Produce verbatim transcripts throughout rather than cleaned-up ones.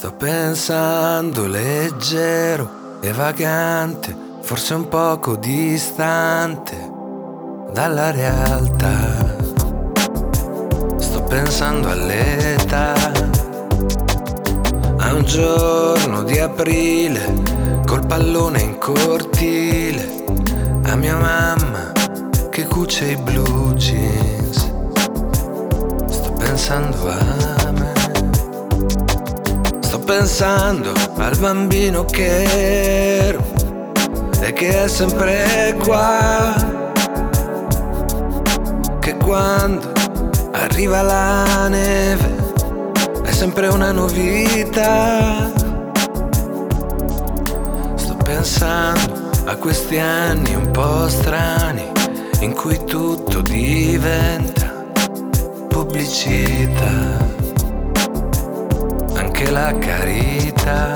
Sto pensando leggero e vagante, forse un poco distante dalla realtà. Sto pensando all'età, a un giorno di aprile col pallone in cortile, a mia mamma che cuce i blue jeans. Sto pensando a me, sto pensando al bambino che ero e che è sempre qua, che quando arriva la neve è sempre una novità. Sto pensando a questi anni un po' strani in cui tutto diventa pubblicità, anche la carità.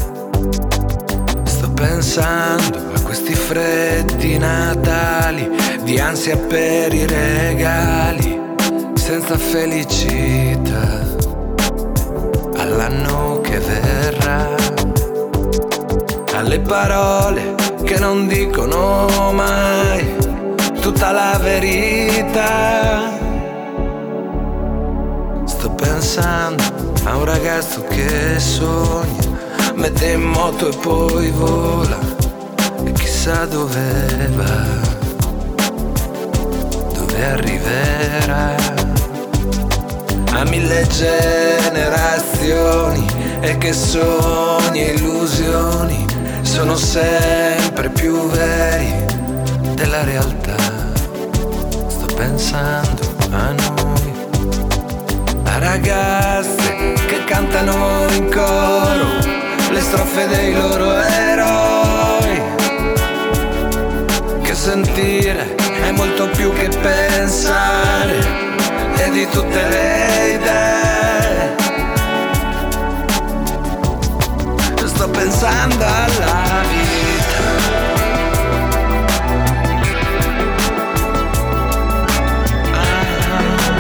Sto pensando a questi freddi Natali di ansia per i regali senza felicità, all'anno che verrà, alle parole che non dicono mai tutta la verità. Sto pensando a un ragazzo che sogna, mette in moto e poi vola e chissà dove va, dove arriverà. A mille generazioni e che sogni e illusioni sono sempre più veri della realtà. Sto pensando a noi, a ragazze che cantano in coro le strofe dei loro eroi, che sentire è molto più che pensare e di tutte le idee. Sto pensando alla vita, ah.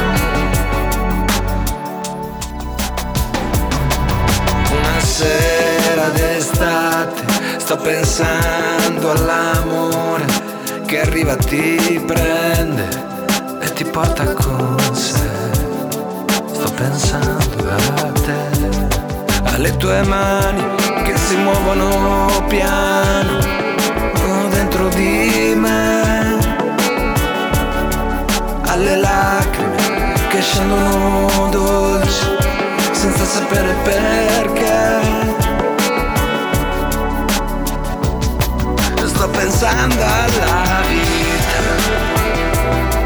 Una sera d'estate sto pensando all'amore che arriva, ti prende e ti porta con sé. Sto pensando a te, alle tue mani che si muovono piano dentro di me, alle lacrime che scendono dolci senza sapere perché. Sto pensando alla vita,